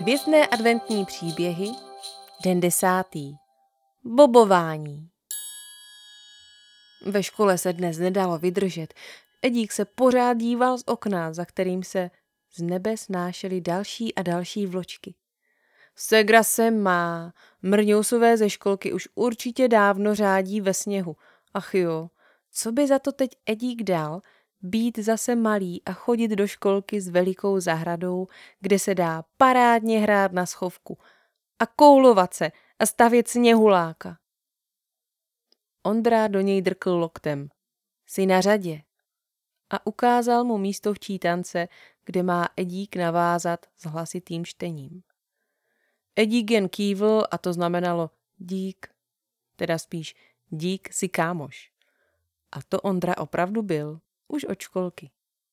Hvězdné adventní příběhy, den 10. Bobování. Ve škole se dnes nedalo vydržet. Edík se pořád díval z okna, za kterým se z nebe snášely další a další vločky. Segra se má, mrňousové ze školky už určitě dávno řádí ve sněhu. Ach jo, co by za to teď Edík dal, být zase malý a chodit do školky s velikou zahradou, kde se dá parádně hrát na schovku a koulovat se a stavět sněhuláka. Ondra do něj drkl loktem. Jsi na řadě. A ukázal mu místo v čítance, kde má Edík navázat s hlasitým čtením. Edík jen kývl a to znamenalo dík, teda spíš dík si kámoš. A to Ondra opravdu byl, už od školky.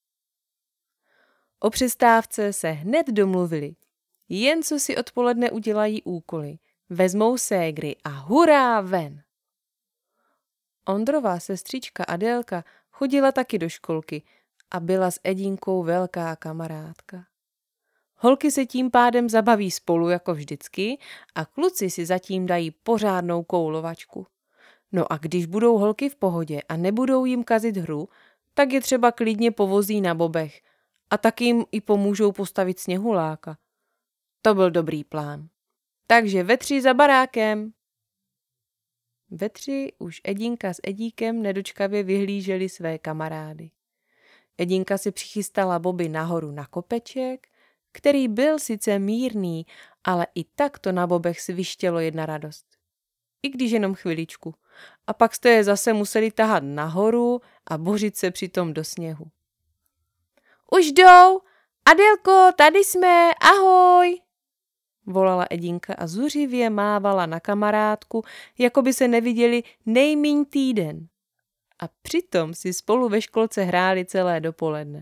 O přestávce se hned domluvili. Jen co si odpoledne udělají úkoly, vezmou ségry a hurá ven. Ondrova sestřička Adélka chodila taky do školky a byla s Edínkou velká kamarádka. Holky se tím pádem zabaví spolu jako vždycky a kluci si zatím dají pořádnou koulovačku. No a když budou holky v pohodě a nebudou jim kazit hru, tak je třeba klidně povozí na bobech a tak jim i pomůžou postavit sněhuláka. To byl dobrý plán. Takže ve 3 za barákem. Ve 3 už Edinka s Edíkem nedočkavě vyhlíželi své kamarády. Edinka si přichystala boby nahoru na kopeček, který byl sice mírný, ale i tak to na bobech svištělo jedna radost. I když jenom chviličku. A pak jste je zase museli tahat nahoru a bořit se přitom do sněhu. Už jdou! Adélko, tady jsme, ahoj! Volala Edinka a zuřivě mávala na kamarádku, jako by se neviděli nejmíň týden. A přitom si spolu ve školce hráli celé dopoledne.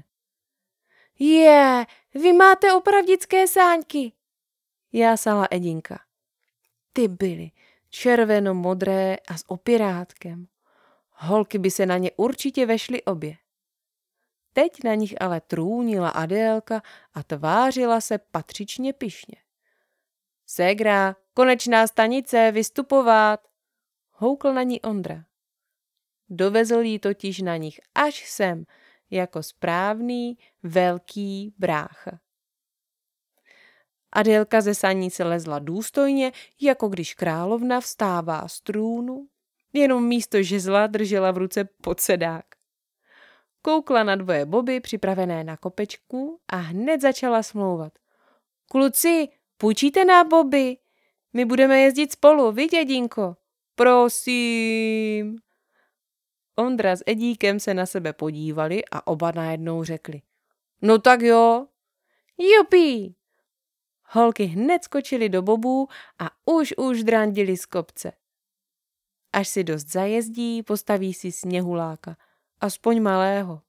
Vy máte opravdické sáňky, jásala Edinka. Ty byly červeno-modré a s opirátkem. Holky by se na ně určitě vešly obě. Teď na nich ale trůnila Adélka a tvářila se patřičně pyšně. Ségra, konečná stanice, vystupovat, houkl na ní Ondra. Dovezl jí totiž na nich až sem, jako správný velký brácha. Adélka ze sanice lezla důstojně, jako když královna vstává z trůnu, jenom místo žezla držela v ruce podsedák. Koukla na 2 boby připravené na kopečku a hned začala smlouvat. Kluci, půjčíte na boby? My budeme jezdit spolu, viď, Edinko? Prosím. Ondra s Edíkem se na sebe podívali a oba najednou řekli. No tak jo. Jupi. Holky hned skočily do bobů a už drandili z kopce. Až si dost zajezdí, postaví si sněhuláka, aspoň malého.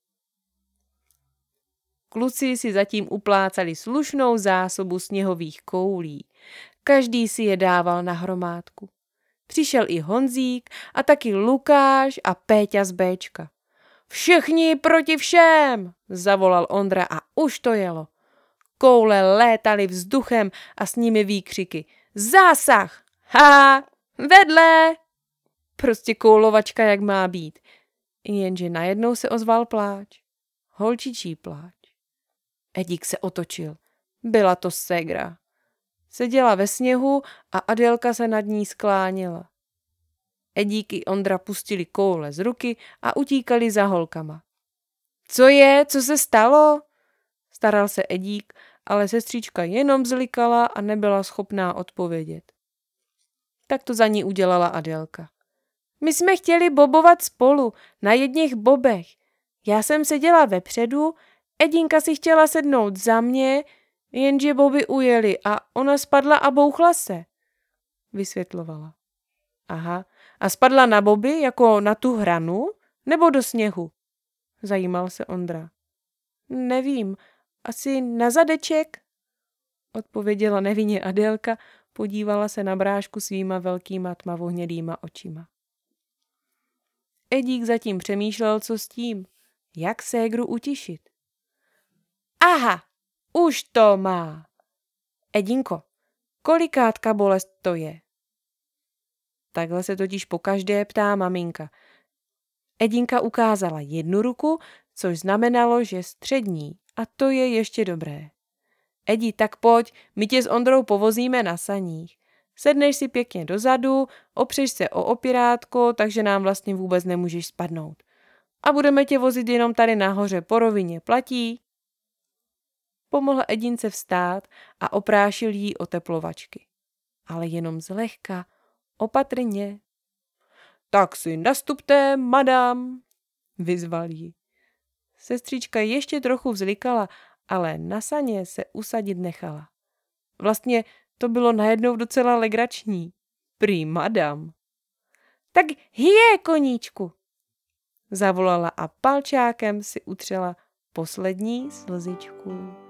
Kluci si zatím uplácali slušnou zásobu sněhových koulí. Každý si je dával na hromádku. Přišel i Honzík a taky Lukáš a Péťa z Béčka. Všichni proti všem, zavolal Ondra a už to jelo. Koule létaly vzduchem a s nimi výkřiky. Zásah! Ha! Vedle! Prostě koulovačka, jak má být. Jenže najednou se ozval pláč. Holčičí pláč. Edík se otočil. Byla to ségra. Seděla ve sněhu a Adélka se nad ní skláněla. Edík i Ondra pustili koule z ruky a utíkali za holkama. Co je? Co se stalo? Staral se Edík, ale sestřička jenom zlikala a nebyla schopná odpovědět. Tak to za ní udělala Adélka. My jsme chtěli bobovat spolu, na jedněch bobech. Já jsem seděla vepředu, Edinka si chtěla sednout za mě, jenže boby ujeli a ona spadla a bouchla se, vysvětlovala. Aha, a spadla na boby jako na tu hranu nebo do sněhu? Zajímal se Ondra. Nevím, asi na zadeček, odpověděla nevinně Adélka, podívala se na brášku svýma velkýma tmavohnědýma očima. Edík zatím přemýšlel, co s tím, jak ségru utišit. Aha, už to má. Edinko, kolikátka bolest to je? Takhle se totiž pokaždé ptá maminka. Edinka ukázala jednu ruku, což znamenalo, že střední, a to je ještě dobré. Edi, tak pojď, my tě s Ondrou povozíme na saních. Sedneš si pěkně dozadu, opřeš se o opěrátko, takže nám vlastně vůbec nemůžeš spadnout. A budeme tě vozit jenom tady nahoře po rovině, platí? Pomohl Edince vstát a oprášil jí o teplovačky. Ale jenom zlehka, opatrně. Tak si nastupte, madam, vyzval jí. Sestřička ještě trochu vzlikala, ale na saně se usadit nechala. Vlastně to bylo najednou docela legrační. Prý madam. Tak hije, koníčku, zavolala a palčákem si utřela poslední slzičku.